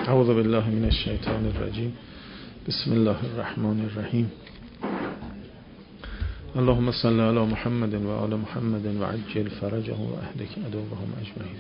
اعوذ بالله من الشیطان الرجیم. بسم الله الرحمن الرحیم. اللهم صل علی محمد و آل محمد و عجل فرجه و اهلک عدوهم اجمعین.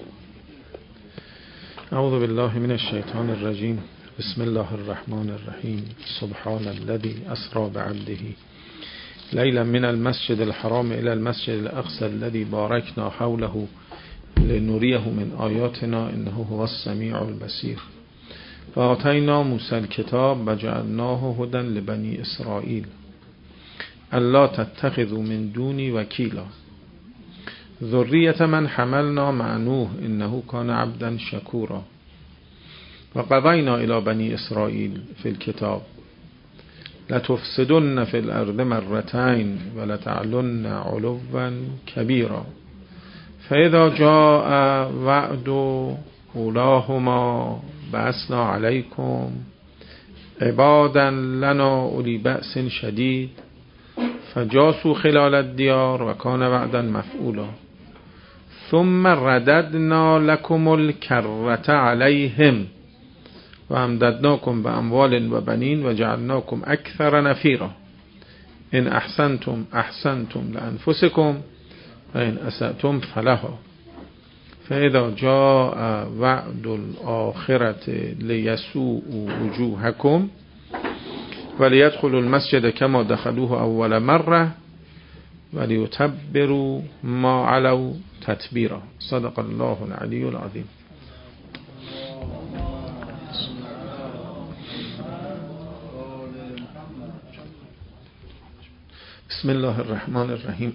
اعوذ بالله من الشیطان الرجیم. بسم الله الرحمن الرحیم. سبحان الذي اسری بعبده لیلا من المسجد الحرام الى المسجد الاقصى الذي باركنا حوله لنريه من آیاتنا انه هو السمیع البصیر. فآتینا موسی الکتاب و جعلناه هدی لبنی اسرائیل الا تتخذوا من دونی وکیلا ذریة من حملنا مع نوح انه کان عبدا شکورا. و قضینا الی بنی اسرائیل فی الکتاب لتفسدن فی الارض مرتين ولتعلن علوا کبیرا. فاذا جاء وعد اولاهما بعثنا علیکم عبادا لنا اولی بأس شدید فجاسوا خلال الدیار و کان وعدا مفعولا. ثم رددنا لكم الكرة عليهم و امددناكم باموال و بنین و جعلناكم اکثر نفیرا. ان احسنتم احسنتم لانفسكم و ان اسأتم فلها. فاذا جاء وعد الآخرة لیسوء وجوهكم ولیدخلوا المسجد كما دخلوه اول مرة ولیتبروا ما علوا تتبیرا. صدق الله العلی العظیم. بسم الله الرحمن الرحیم.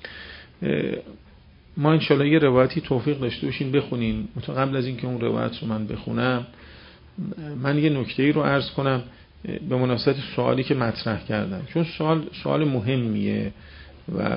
ما انشالله یه روایتی توفیق داشته باشین بخونیم. قبل از اینکه اون روایت رو من بخونم، من یه نکته‌ای رو عرض کنم به مناسبت سوالی که مطرح کردن، چون سوال مهمیه و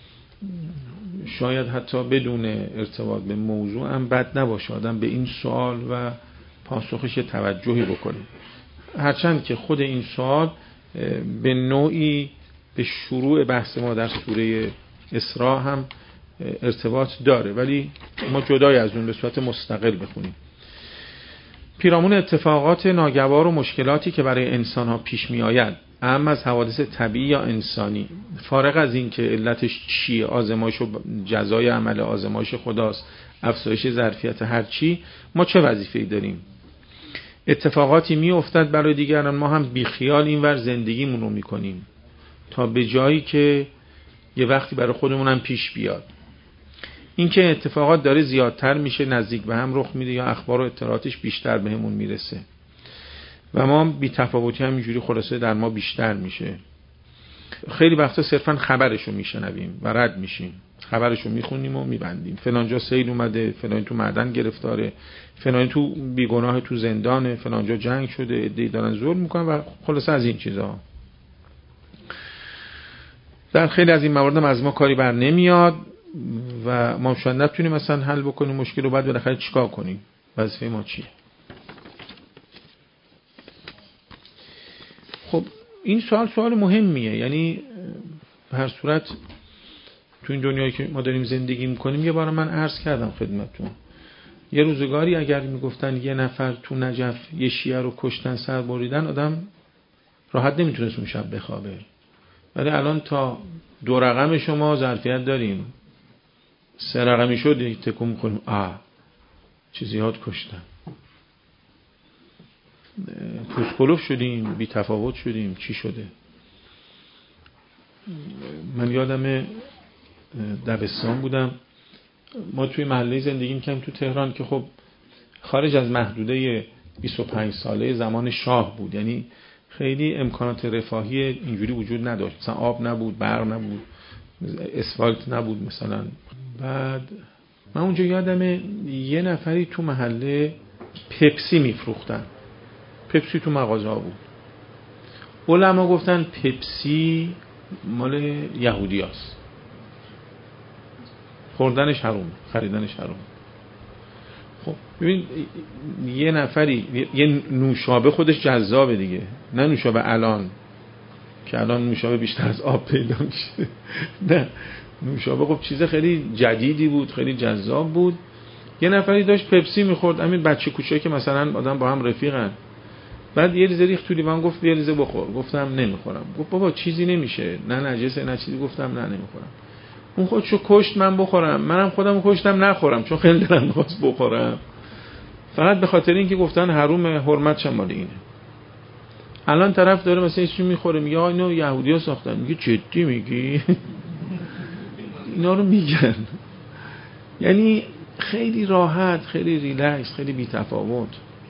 شاید حتی بدون ارتباط به موضوع هم بد نباشه آدم به این سوال و پاسخش توجهی بکنه، هرچند که خود این سوال به نوعی به شروع بحث ما در سوره اسراء هم ارتباط داره، ولی ما جدای از اون به صورت مستقل بخونیم. پیرامون اتفاقات ناگوار و مشکلاتی که برای انسان ها پیش می آید، اهم از حوادث طبیعی یا انسانی، فارغ از این که علتش چیه، آزمایش و جزای عمل آزمایش خداست، افزایش ظرفیت هر چی، ما چه وظیفه‌ای داریم؟ اتفاقاتی می افتد برای دیگران، ما هم بیخیال اینور زندگیمون رو می کنیم تا به جایی که یه وقتی برای خودمون هم پیش بیاد. این که اتفاقات داره زیادتر میشه، نزدیک به هم رخ میده، یا اخبار و اطلاعاتش بیشتر بهمون میرسه و ما بی تفاوتی همینجوری خلاصه در ما بیشتر میشه. خیلی وقتا صرفا خبرشو میشنویم و رد میشیم، خبرشو میخونیم و میبندیم. فلانجا سیل اومده، فلان تو معدن گرفتاره، فلان تو بیگناه تو زندانه، فلانجا جنگ شده، عده‌ای دارن ظلم میکنن و خلاصه از این چیزا. در خیلی از این موارد از ما کاری بر نمیاد و ما شاید نتونیم مثلا حل بکنیم مشکل رو، بعد بالاخره چیکار کنیم؟ وظیفه ما چیه؟ خب این سوال مهمیه. یعنی به هر صورت تو این دنیایی که ما داریم زندگی میکنیم، یه بار من عرض کردم خدمتتون، یه روزگاری اگر میگفتن یه نفر تو نجف یه شیعه رو کشتن، سر بریدن، آدم راحت نمیتونست اون شب بخوابه. ولی الان تا 2 رقم شما ظرفیت داریم، 3 رقمی شد تکون میکنیم چه زیاد کشتن، پوسکلوف شدیم، بی تفاوت شدیم، چی شده؟ من یادم دبستان بودم، ما توی محله زندگی می‌کردیم تو تهران که خب خارج از محدوده 25 ساله زمان شاه بود، یعنی خیلی امکانات رفاهی اینجوری وجود نداشت، مثلا آب نبود، برق نبود، اسفالت نبود مثلا. بعد من اونجا یادم یه نفری تو محله پپسی میفروختن، پپسی تو مغازه ها بود. علما گفتن پپسی مال یهودی هست، خوردنش حروم، خریدنش حروم. خب ببین یه نفری یه نوشابه خودش جذابه دیگه، نه نوشابه الان که الان نوشابه بیشتر از آب پیدا میشه، نه نوشابه خب چیز خیلی جدیدی بود، خیلی جذاب بود یه نفری داشت پپسی میخورد، همین بچه کوچه که مثلا آدم با هم رفیقن، بعد یه لیزه ریخت تو لیوان، گفت یه لیزه بخور. گفتم نمیخورم. گفت بابا چیزی نمیشه، نه نجسه نه چیزی. گفتم نه نمیخورم. اون خودشو کشت من بخورم، منم خودمو کشتم نخورم، چون خیلی دلم می‌خواست بخورم، فقط به خاطر اینکه گفتن حروم، حرمتش مال اینه. الان طرف داره مثلا یه چیزی میخوره، میگه آ اینو یهودی‌ها ساختن. میگه جدی میگی؟ اینا رو میگن. یعنی خیلی راحت، خیلی ریلکس، خیلی بی‌تفاوت.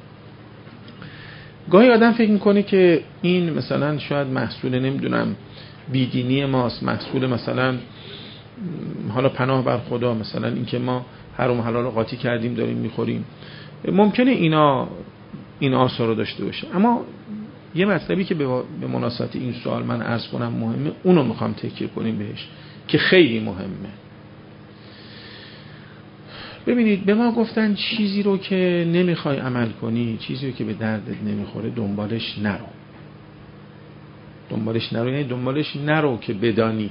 گاهی آدم فکر میکنه که این مثلا شاید محصول نمیدونم بیدینی ماست، محصول مثلا حالا پناه بر خدا، مثلا اینکه ما حرام حلال رو قاطی کردیم داریم میخوریم. ممکنه این آثار رو داشته باشه، اما یه مطلبی که به مناسبت این سوال من عرض کنم مهمه، اونو میخوام تکیه کنیم بهش که خیلی مهمه. ببینید، به ما گفتن چیزی رو که نمیخوای عمل کنی، چیزی رو که به دردت نمیخوره، دنبالش نرو. دنبالش نرو یعنی دنبالش نرو که بدانی.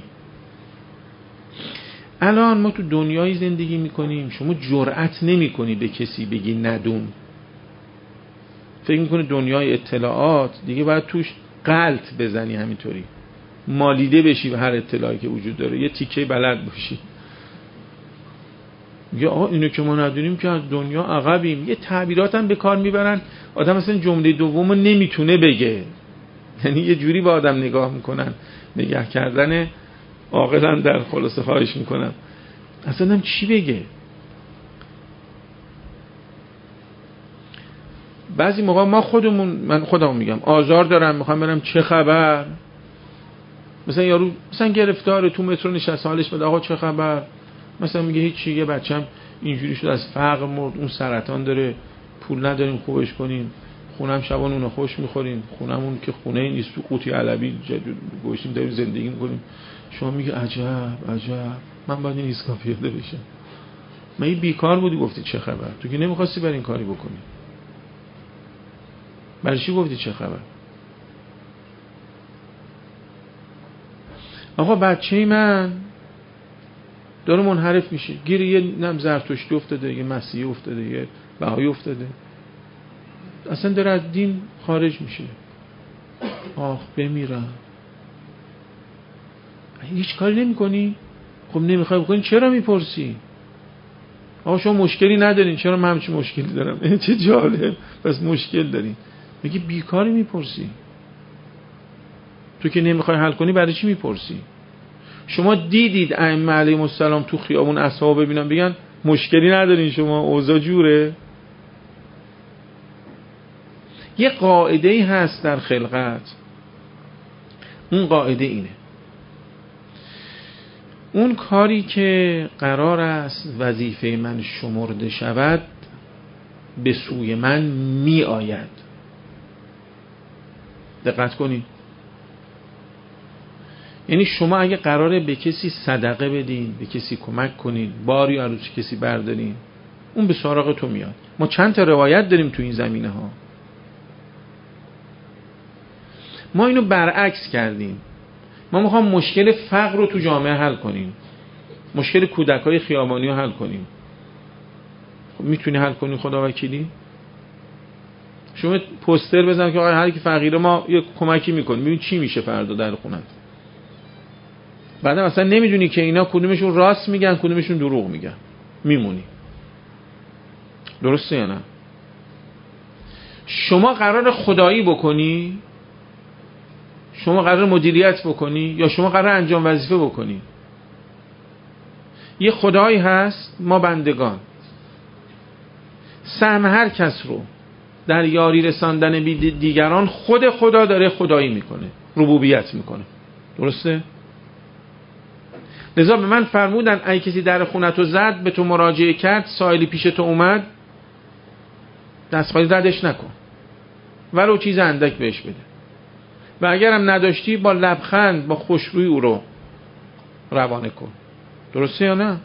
الان ما تو دنیای زندگی میکنیم، شما جرأت نمیکنی به کسی بگی ندون. فکر میکنی دنیای اطلاعات دیگه باید توش غلط بزنی، همینطوری مالیده بشی به هر اطلاعی که وجود داره، یه تیکه بلد باشی. میگه آقا اینو که ما ندونیم که از دنیا عقبیم. یه تعبیرات هم به کار میبرن، آدم مثلا جمله دومو نمیتونه بگه، یعنی یه جوری با آدم نگاه میکنن، نگاه کردن عاقلن در خلاصه خواهش میکنم اصلا هم چی بگه. بعضی موقع ما خودمون، من خودمون میگم آزار دارم، میخوام برم چه خبر، مثلا یارو مثلا گرفتاره تو مترو نشسته، حالش بده آقا چه خبر، مثلا میگه هیچی، یه بچم اینجوری شد از فقر مرد، اون سرطان داره، پول نداریم خوبش کنیم، خونم شبان اونو خوش میخوریم، خونمون که خونه نیست، تو قوطی علبی گوشیم داریم زندگی میکنیم. شما میگه عجب من باید این ایستگاه پیاده بشم. من این بیکار بودی گفتی چه خبر، تو که نمیخواستی برای این کاری بکنی، برای چی گفتی چه خبر؟ آقا بچه من داره منحرف میشه، گیر یه نم زرتشتی افتاده، یه مسیحی افتاده، یه بهایی افتاده، اصلا داره از دین خارج میشه. آخ بمیرم. هیچ کاری نمی کنی؟ خب نمیخوای بکنی چرا میپرسی؟ آقا شما مشکلی ندارین، چرا من همچین مشکلی دارم؟ چه جالب، پس مشکل دارین. میگی بیکاری میپرسی، تو که نمیخوای حل کنی برای چی میپرسی؟ شما دیدید ائمه علیهم السلام تو خیابون اصحاب ببینن بگن مشکلی ندارین شما، اوضاع جوره؟ یه قاعده‌ای هست در خلقت، اون قاعده اینه: اون کاری که قرار است وظیفه من شمرده شود به سوی من می آید. دقت کنید. یعنی شما اگه قراره به کسی صدقه بدین، به کسی کمک کنین، باری از کسی بردارین، اون به سراغ تو میاد. ما چند تا روایت داریم تو این زمینه ها. ما اینو برعکس کردیم. ما میخوام مشکل فقر رو تو جامعه حل کنیم، مشکل کودکای خیابانی رو حل کنیم. خب میتونی حل کنی خدا وکیلی؟ شما پوستر بزن که آقا هر کی فقیره ما یه کمکی میکنیم، ببین چی میشه فردا در خونت. بعدم اصلا نمیدونی که اینا کدومشون راست میگن کدومشون دروغ میگن، میمونی. درسته یا نه؟ شما قرار خدایی بکنی، شما قرار مدیریت بکنی، یا شما قرار انجام وظیفه بکنی؟ یه خدایی هست، ما بندگان. سهم هر کس رو در یاری رساندن دیگران خود خدا داره خدایی میکنه، ربوبیت میکنه. درسته؟ لذا به من فرمودن اگه کسی در خونتو زد، به تو مراجعه کرد، سائلی پیش تو اومد، دستخواهی ردش نکن، ولو چیز اندک بهش بده، و اگرم نداشتی با لبخند، با خوشرویی او رو روانه کن. درسته یا نه؟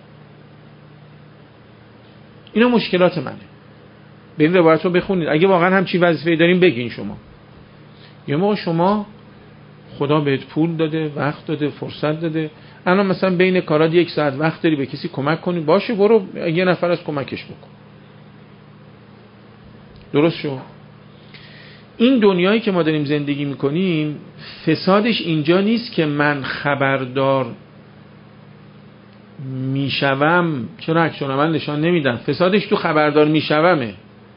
اینا مشکلات منه. به این روایت رو بخونید، اگه واقعا همچی وظیفه‌ای دارین بگین. شما یه موقع شما خدا بهت پول داده، وقت داده، فرصت داده، الان مثلا بین کارات 1 ساعت وقت داری به کسی کمک کنی، باشه برو یه نفر از کمکش بکن. درست شو. این دنیایی که ما داریم زندگی میکنیم فسادش اینجا نیست که من خبردار میشوم، چرا اکشن عمل نشان نمیدم، فسادش تو خبردار میشومه.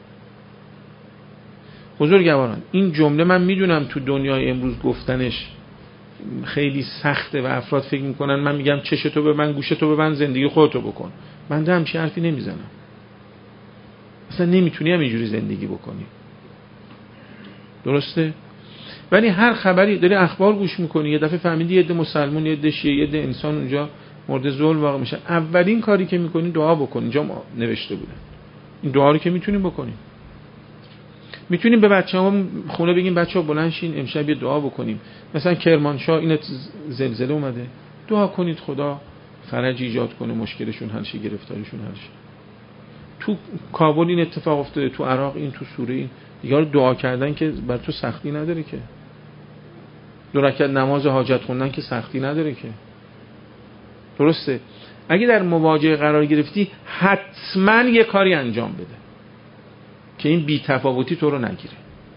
بزرگواران این جمله من میدونم تو دنیای امروز گفتنش خیلی سخته و افراد فکر میکنن من میگم چشتو ببند گوشتو ببند زندگی خودتو بکن. من همچین حرفی نمیزنم، اصلا نمیتونی هم اینجوری زندگی بکنی، درسته؟ ولی هر خبری داری اخبار گوش میکنی یه دفعه فهمیدی یه عده مسلمان، یه عده شیعه، یه عده انسان اونجا مورد ظلم واقع میشه، اولین کاری که میکنی دعا بکن. اینجا نوشته بوده این دعا رو که میتونیم بکنیم. میتونیم به بچه‌هام خونه بگیم بچه‌ها بلند شین امشب یه دعا بکنیم، مثلا کرمانشاه این زلزله اومده، دعا کنید خدا فرج ایجاد کنه، مشکلشون حل شه، گرفتاریشون حل شه. تو کابل این اتفاق افتاده، تو عراق این، تو سوریه این. دیگه دعا کردن که بر تو سختی نداره که، 2 رکعت نماز حاجت خوندن که سختی نداره که، درسته؟ اگه در مواجهه قرار گرفتی حتما یه کاری انجام بده که این بی‌تفاوتی تو رو نگیره.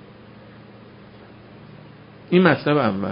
این مطلب اول.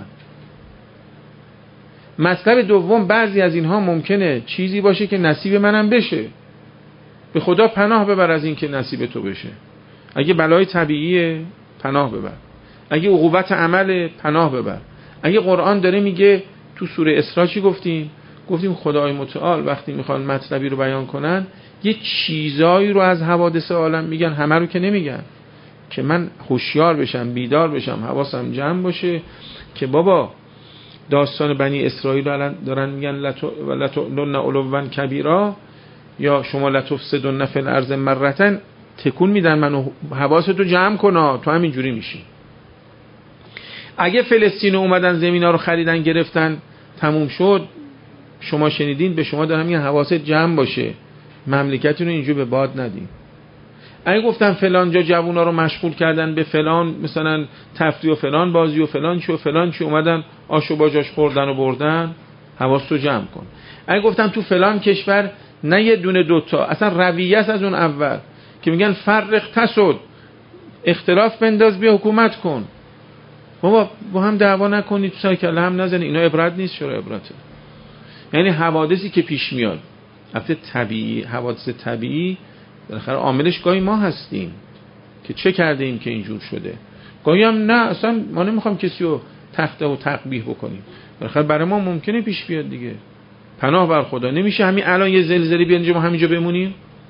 مطلب دوم، بعضی از اینها ممکنه چیزی باشه که نصیب منم بشه، به خدا پناه ببر از این که نصیب تو بشه. اگه بلای طبیعیه پناه ببر، اگه عقوبت عمل پناه ببر. اگه قرآن داره میگه تو سوره اسراء چی گفتیم خدای متعال وقتی میخوان مطلبی رو بیان کنن یه چیزایی رو از حوادث عالم میگن، همه رو که نمیگن، که من هوشیار بشم، بیدار بشم، حواسم جمع باشه که بابا داستان بنی اسرائیل دارن میگن لتعلن علوا کبیرا یا شما لتفسدن فی الارض مرتين، تکون میدن منو، حواستو جمع کن تو همین جوری میشی. اگه فلسطین اومدن زمینا رو خریدن گرفتن تموم شد، شما شنیدین، به شما دارن میگن حواست جمع باشه، مملکتی رو اینجوری به باد ندین. اگه گفتن فلان جا جوونا رو مشغول کردن به فلان مثلا تفریح و فلان بازی و فلان چی اومدن آشو باجاش خوردن و بردن، حواستو جمع کن. اگه گفتن تو فلان کشور نه یه دونه دوتا، اصلا رویه است از اون اول که میگن فرق تسد، اختلاف بنداز بیا حکومت کن، بابا با هم دعوا نکنید، سایکل هم نزنید، اینا عبرت نیست. چرا عبرته؟ یعنی حوادثی که پیش میاد، البته طبیعی، حوادث طبیعی بالاخره عاملش گاهی ما هستیم که چه کرده ایم که اینجور شده، گاهی هم نه، اصلا ما نمیخوام کسی رو تخته و تقبیح بکنیم، بالاخره برای ما ممکنه پیش بیاد دیگه. پناه بر خدا. نمیشه همین الان یه زلزله بیاد اینجا ما همینجا بمونیم؟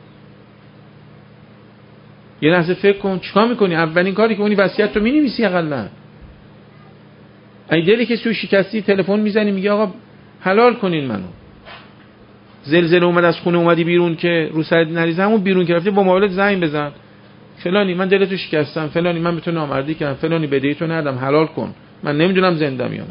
یه لحظه فکر کن چیکار میکنی؟ اولین کاری که اونی وصیت تو مینویسی اقلا. اگه دلی کسی رو شکستی تلفن میزنی میگه آقا حلال کنین منو. زلزله اومد از خونه اومدی بیرون که رو سرت نریزه، همون بیرون که رفتی با موبایلت زنگ بزن، فلانی من دلتو شکستم، فلانی من به تو نامردی کردم، فلانی بدهی تو ندادم، حلال کن، من نمیدونم زندم یا نه.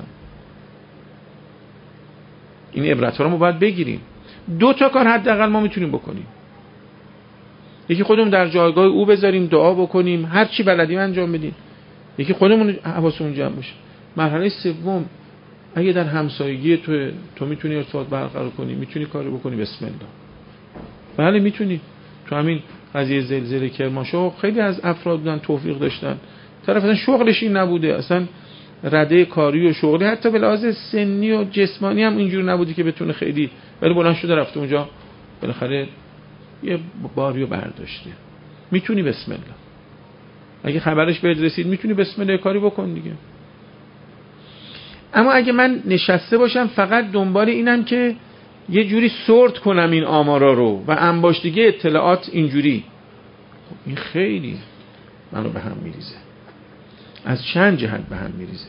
این عبرت‌ها رو ما باید بگیریم. 2 تا کار حداقل ما میتونیم بکنیم. یکی خودمون در جایگاه او بذاریم، دعا بکنیم، هر چی بلدیم انجام بدیم. یکی خودمون حواسمون جمع باشه. مرحله سوم، اگه در همسایگی تو میتونی ارتباط برقرار کنی، میتونی کاری بکنی، بسم الله. بله میتونی. تو همین قضیه زلزله کرمانشاه خیلی از افراد بودن توفیق داشتن، طرف اصلا شغلش این نبوده، اصلا رده کاری و شغلی حتی به لحاظ سنی و جسمانی هم اینجور نبودی که بتونه خیلی، ولی بلند شده رفته اونجا بالاخره یه باریو برداشته. میتونی بسم الله. اگه خبرش بهت رسید میتونی بسم الله کاری بکن دیگه. اما اگه من نشسته باشم فقط دنبال اینم که یه جوری سورت کنم این آمارا رو و انباشتگی اطلاعات اینجوری، خب این خیلی منو به هم میریزه. از چند جهت به هم میریزه.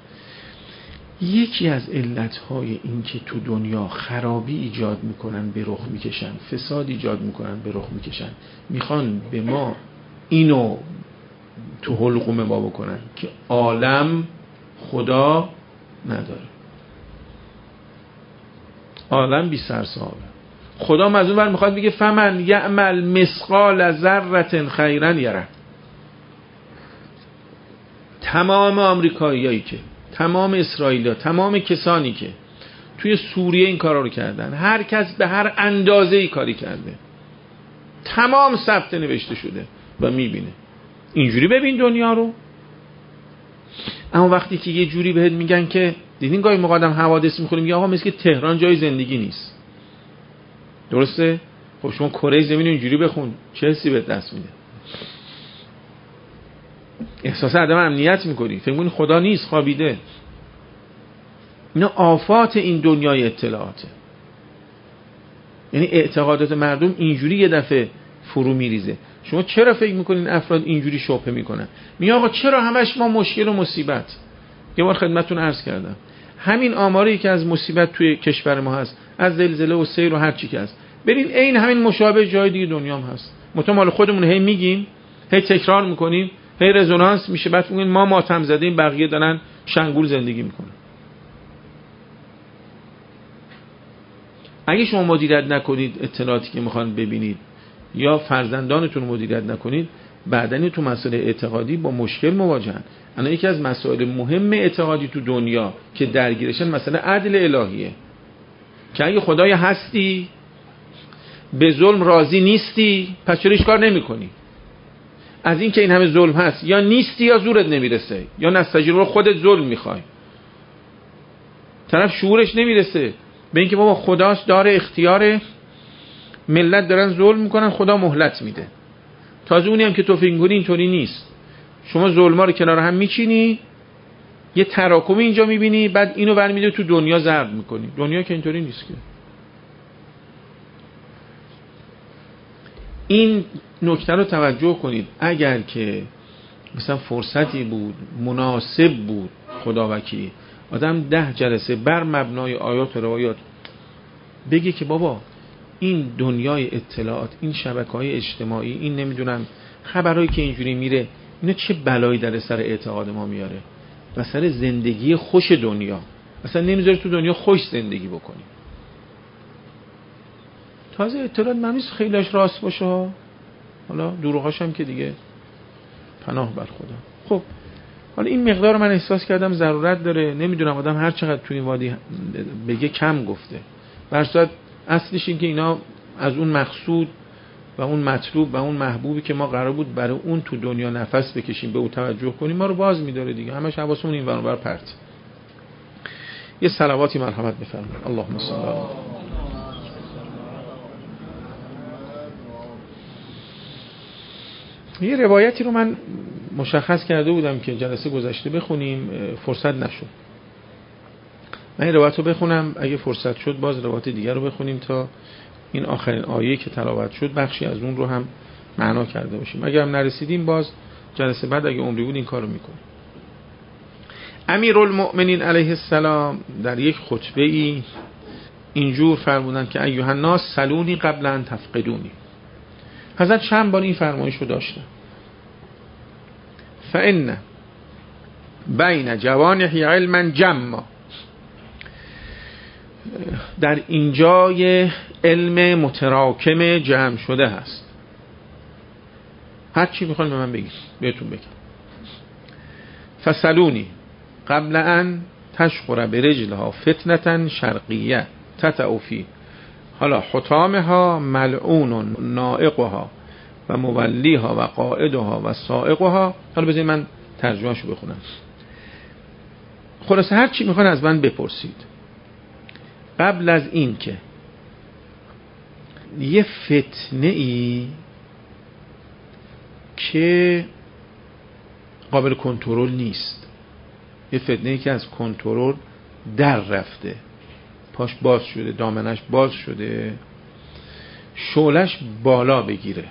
یکی از علتهای این که تو دنیا خرابی ایجاد میکنن به رخ میکشن، فساد ایجاد میکنن به رخ میکشن، میخوان به ما اینو تو حلقوم ما بکنن که عالم خدا نداره، عالم بی سر صاحبه. خدا از اون ور میخواد بگه فمن یعمل مثقال ذره خیرا یره. تمام آمریکاییایی که، تمام اسرائیلیا، تمام کسانی که توی سوریه این کارا رو کردن، هر کس به هر اندازه‌ای کاری کرده، تمام ثبت نوشته شده و میبینه. اینجوری ببین دنیا رو. اما وقتی که یه جوری بهت میگن که دیدین گاهی موقع آدم حوادث میخوره میگه آقا مثل که تهران جای زندگی نیست، درسته؟ خب شما کره زمین رو اینجوری بخون، چه حسی بهت دست میده؟ احساس عدم امنیت میکنی، فکر میکنی خدا نیست، خوابیده. اینا آفات این دنیای اطلاعاته. یعنی اعتقادات مردم اینجوری یه دفعه فرو میریزه. شما چرا فکر میکنین افراد اینجوری شبهه میکنن؟ میگه آقا چرا همش ما مشکل و مصیبت؟ یه بار خدمتتون عرض کردم همین آماری که از مصیبت توی کشور ما هست، از زلزله و سیل و هر چی که هست، ببین این همین مشابه جای دیگه دنیا هم هست. مال خودمون هی میگیم، هی تکرار میکنیم، هی رزونانس میشه، بعد میگیم ما ماتم زدیم، بقیه دارن شنگول زندگی میکنن. اگه شما مدیریت نکنید اطلاعاتی که میخوان ببینید یا فرزندانتون مدیریت نکنید، بعدن تو مسئله اعتقادی با مشکل مواجهن. انا یکی از مسائل مهم اعتقادی تو دنیا که درگیرشن مسئله عدل الهیه، که اگه خدای هستی به ظلم راضی نیستی، پس چرا هیچ کار نمی‌کنی؟ از این که این همه ظلم هست، یا نیستی یا زورت نمیرسه، یا نستجیب رو خودت ظلم میخوای. طرف شعورش نمیرسه به اینکه بابا خداست داره اختیار، ملت دارن ظلم میکنن، خدا مهلت میده. تازه اونی هم که تو فکر می‌کنی اینطوری نیست. شما ظلما رو کنار هم میچینی، یه تراکمی اینجا میبینی، بعد اینو برمی‌داری تو دنیا ضرب میکنی. دنیا که اینطوری نیست که. این نکته رو توجه کنید. اگر که مثلا فرصتی بود، مناسب بود، خداوکیلی آدم 10 جلسه بر مبنای آیات و روایات بگه که بابا این دنیای اطلاعات، این شبکه‌های اجتماعی، این نمیدونم خبرایی که اینجوری میره، اینا چه بلایی در سر اعتقاد ما میاره و سر زندگی خوش دنیا. اصلا نمیذاره تو دنیا خوش زندگی بکنی. تازه اطلاعات ممیز خیلیش راست باشه، حالا دروغاش هم که دیگه پناه بر خدا. خب حالا این مقدار من احساس کردم ضرورت داره. نمیدونم آدم هر چقدر توی این وادی بگه کم گفته. برصورت اصلش این که اینا از اون مقصود و اون مطلوب و اون محبوبی که ما قرار بود برای اون تو دنیا نفس بکشیم، به او توجه کنیم، ما رو باز می‌داره دیگه. همش حواسمون این ور اون ور پرت. یه صلواتی مرحمت بفرمایید. اللهم صل علی یه روایتی رو من مشخص کرده بودم که جلسه گذشته بخونیم، فرصت نشد. من این روایت رو بخونم، اگه فرصت شد باز روایت دیگر رو بخونیم تا این آخرین آیه که تلاوت شد بخشی از اون رو هم معنا کرده باشیم. اگه هم نرسیدیم باز جلسه بعد اگه عمری بود این کار رو میکنیم. امیرالمؤمنین علیه السلام در یک خطبه ای اینجور فرمودن که ایها الناس سلونی قبل ان تفقدونی. حضرت چند بار این فرمایش رو داشتن. فإن بین جوانحی علما جمع، در اینجای علم متراکم جمع شده هست. هر چی میخوان به من بگید بهتون بگم. فسلونی قبل ان تشقر برجلها فتنة شرقیه تتعو فی حالا حطامها ملعون نائقها و مولیها و قائدها و سائقها. حالا بذارید من ترجمهشو بخونم. خلاصه هر چی میخوان از من بپرسید قبل از این که یه فتنه ای که قابل کنترل نیست، یه فتنه ای که از کنترل در رفته، پاش باز شده، دامنش باز شده، شعلش بالا بگیره،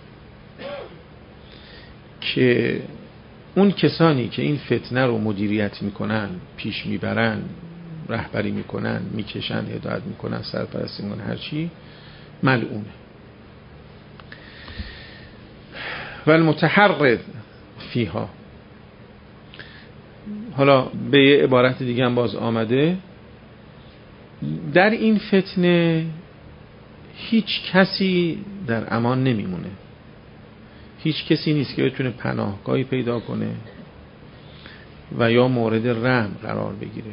که اون کسانی که این فتنه رو مدیریت میکنن، پیش میبرن، رهبری میکنن، میکشن، هدایت میکنن، سرپرستی میکنن، هر چی، ملعونه. و المتحرض فیها. حالا به یه عبارت دیگه هم باز آمده، در این فتنه هیچ کسی در امان نمیمونه. هیچ کسی نیست که بتونه پناهگاهی پیدا کنه و یا مورد رحم قرار بگیره.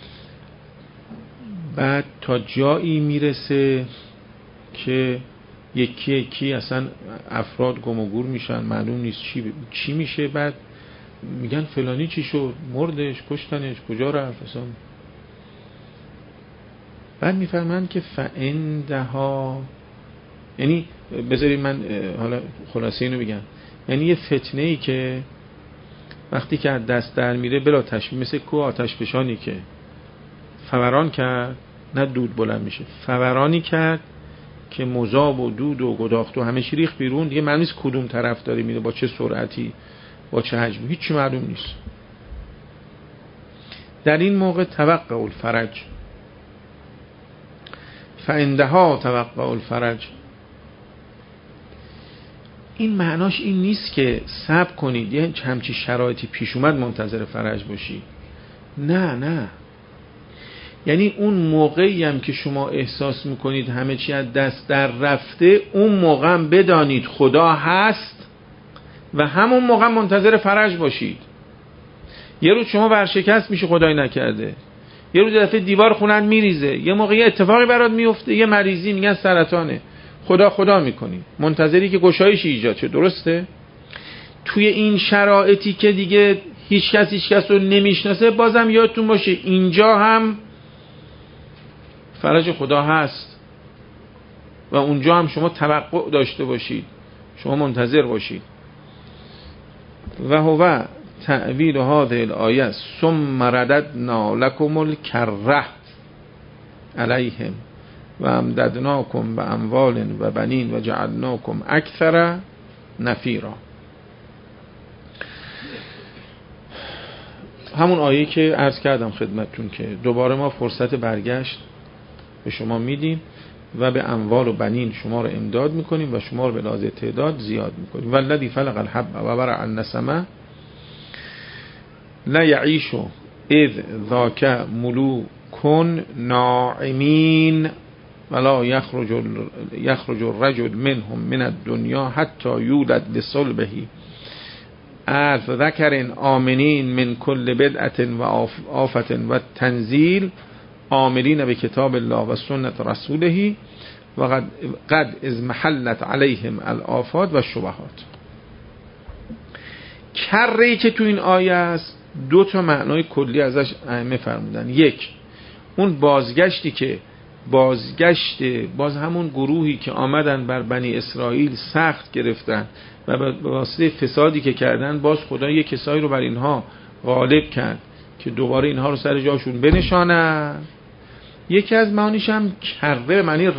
بعد تا جایی میرسه که یکی یکی اصلا افراد گم و گور میشن، معلوم نیست چی میشه. بعد میگن فلانی چی شد، مردش، کشتنش، کجا رفت اصلا. بعد میفهمن که فعندها، یعنی بذارید من حالا خلاصه اینو بگم، یعنی یه فتنه ای که وقتی که از دست در میره بلا تشبیه، مثل کوه آتش فشانی که فوران کرد، نه دود بلند میشه، فورانی کرد که مذاب و دود و گداخت و همه چی ریخت بیرون، دیگه معلوم نیست کدوم طرف داره میره، با چه سرعتی، با چه حجمی، هیچ معلوم نیست. در این موقع توقع الفرج، فعندها توقع الفرج. این معناش این نیست که صبر کنید یه همچی شرایطی پیش اومد منتظر فرج باشی، نه. یعنی اون موقعی هم که شما احساس میکنید همه چی از دست در رفته، اون موقع هم بدانید خدا هست و همون موقع منتظر فرج باشید. یه روز شما ورشکست میشه خدای نکرده، یه روز دفعه دیوار خونت میریزه، یه موقع یه اتفاقی برات میفته، یه مریضی، میگن سرطانه، خدا میکنی، منتظری که گشایش ایجاد شه. درسته؟ توی این شرایطی که دیگه هیچ کس رو نمیشناسه، بازم یادتون باشه اینجا هم فرج خدا هست و اونجا هم شما توقع داشته باشید، شما منتظر باشید. و هو تأویل هذه الآیه ثم رددنا لكم الکره علیهم و امددناکم باموال و بنین و جعلناکم اکثر نفیرا. همون آیه که عرض کردم خدمتتون که دوباره ما فرصت برگشت به شما میدیم و به اموال و بنین شما رو امداد میکنیم و شما رو به لحاظ تعداد زیاد میکنیم. والذی فلق الحب و برع النسمه لا یعیش اذ ذاک ملوک ناعمین ولا یخرج الرجل منهم من الدنیا حتی یولد لصلبه الف ذکر آمنین من کل بدعت و آفت و تنزیل عاملین به کتاب الله و سنت رسوله و قد از محلت علیهم الآفات و شبهات. کره‌ای که تو این آیه است دو تا معنای کلی ازش ائمه فرمودن. یک، اون بازگشتی که باز همون گروهی که آمدن بر بنی اسرائیل سخت گرفتن و به واسطه فسادی که کردن، باز خدا یک کسایی رو بر اینها غالب کرد که دوباره اینها رو سر جاشون بنشانن. یکی از معانیش هم کره معنی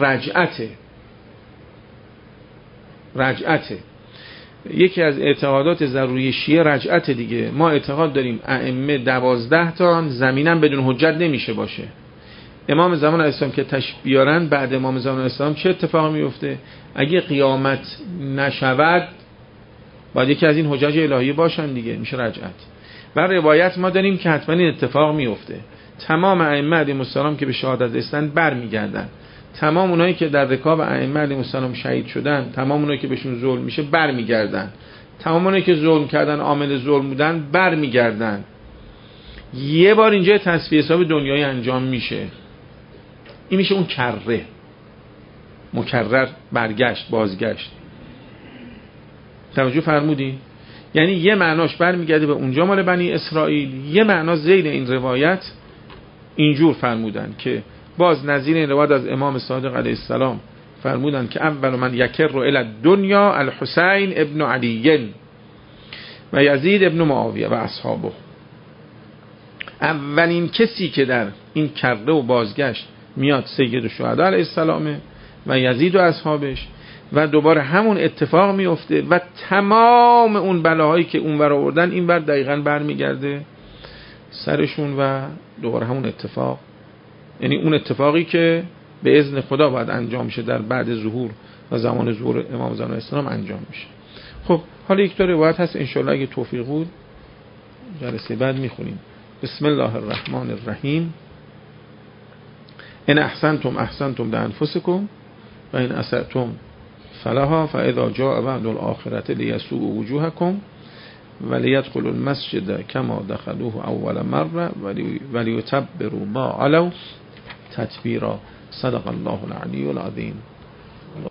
رجعته. یکی از اعتقادات ضروری شیعه رجعت دیگه. ما اعتقاد داریم ائمه 12 تا زمینم بدون حجت نمیشه باشه. امام زمان اسلام که تشریف بیارن، بعد امام زمان اسلام چه اتفاقی میفته؟ اگه قیامت نشود باید یکی از این حجاج الهی باشن دیگه، میشه رجعت. و روایت ما داریم که حتما این اتفاق میفته. تمام ائمه علیهم السلام که به شهادت رسیدن برمیگردن، تمام اونایی که در رکاب ائمه علیهم السلام شهید شدن، تمام اونایی که بهشون ظلم میشه برمیگردن، تمام اونایی که ظلم کردن، عامل ظلم بودن، برمیگردن. یه بار اینجا تصفیه حساب دنیایی انجام میشه. این میشه اون کره، مکرر، بازگشت. توجه فرمودین؟ یعنی یه معناش برمیگرده به اونجا مال بنی اسرائیل، یه معنا زیر این روایت اینجور فرمودن که باز نظیر این روایت از امام صادق علیه السلام فرمودن که اول من یکر الی الدنیا الحسین ابن علی و یزید ابن معاویه و اصحابه. اولین کسی که در این کره و بازگشت میاد سید الشهدا علیه السلام و یزید و اصحابش و دوباره همون اتفاق میفته و تمام اون بلاهایی که اونور آوردن اینور دقیقاً برمیگرده سرشون و دوباره همون اتفاق، یعنی اون اتفاقی که به اذن خدا باید انجام شه در بعد ظهور و زمان ظهور امام زمان اسلام انجام میشه. خب حالا یک تا روایت هست انشاءالله اگه توفیق بود جلسه بعد میخونیم. بسم الله الرحمن الرحیم. ان احسنتم احسنتم لانفسکم و ان اسأتم فلها فاذا جاء وعد الاخره لیسوء وجوهکم ولیدخلوا المسجد کما دخلوه اول مره ولیتبروا ما علوا تتبیرا. صدق الله العلی العظیم.